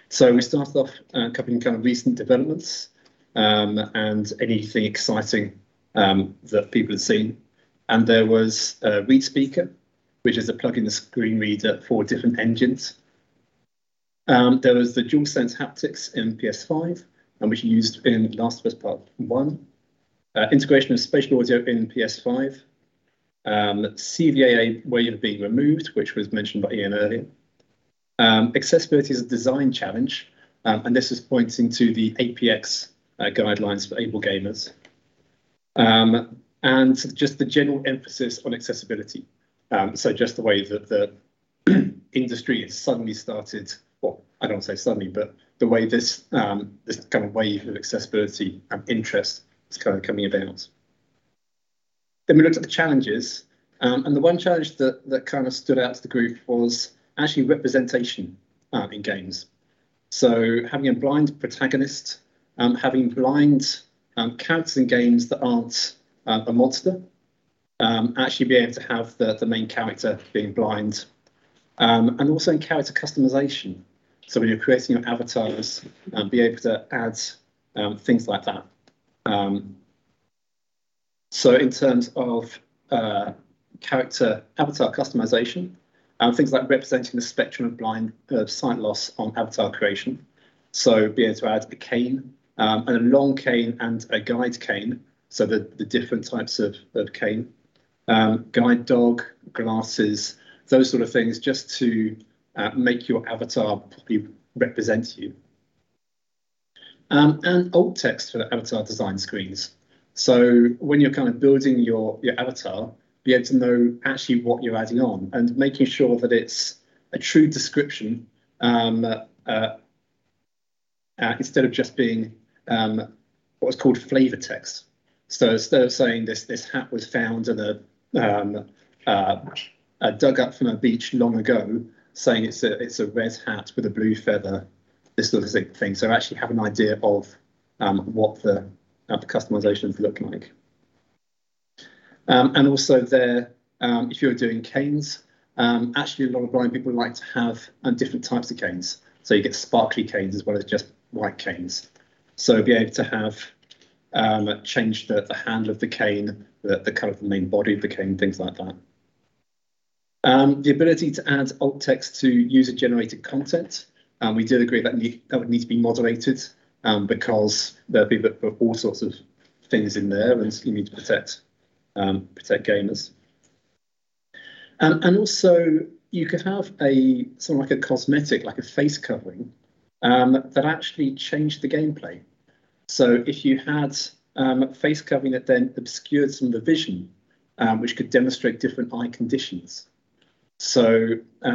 So we started off covering kind of recent developments and anything exciting that people had seen. And there was Read Speaker, which is a plug-in screen reader for different engines. There was the DualSense haptics in PS5, which you used in Last of Us Part 1. Integration of spatial audio in PS5. CVAA wave being removed, which was mentioned by Ian earlier. Accessibility is a design challenge, and this is pointing to the APX guidelines for able gamers. And just the general emphasis on accessibility. So just the way that the industry has suddenly started, well, I don't want to say suddenly, but the way this this kind of wave of accessibility and interest is kind of coming about. Then we looked at the challenges, and the one challenge that kind of stood out to the group was actually representation in games. So having a blind protagonist, having blind characters in games that aren't a monster, actually be able to have the main character being blind, and also in character customization. So when you're creating your avatars, be able to add things like that. So in terms of character avatar customization, things like representing the spectrum of sight loss on avatar creation. So be able to add a cane, and a long cane and a guide cane. So the different types of cane, guide dog, glasses, those sort of things, just to make your avatar properly represent you. And alt text for avatar design screens. So when you're kind of building your avatar, be able to know actually what you're adding on and making sure that it's a true description instead of just being what's called flavor text. So instead of saying this hat was found in a dug up from a beach long ago, saying it's a red hat with a blue feather, this sort of thing. So actually have an idea of what the customizations look like. And also there, if you're doing canes, actually a lot of blind people like to have different types of canes. So you get sparkly canes as well as just white canes. So be able to have change the handle of the cane, the colour of the main body of the cane, things like that. The ability to add alt text to user-generated content. We did agree that would need to be moderated because there are people that put all sorts of things in there, and you need to protect gamers. And also, you could have a sort of like a cosmetic, like a face covering, that actually changed the gameplay. So if you had face covering that then obscured some of the vision, which could demonstrate different eye conditions. So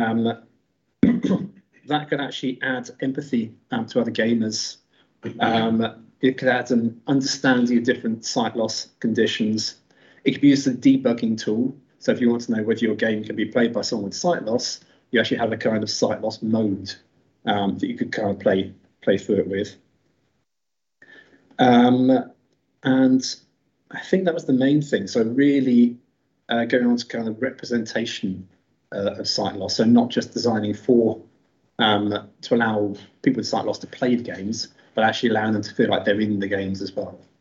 that could actually add empathy to other gamers. It could add an understanding of different sight loss conditions. It could be used as a debugging tool. So if you want to know whether your game can be played by someone with sight loss, you actually have a kind of sight loss mode that you could kind of play through it with. And I think that was the main thing. So really going on to kind of representation of sight loss. So not just designing for to allow people with sight loss to play the games, but actually allowing them to feel like they're in the games as well.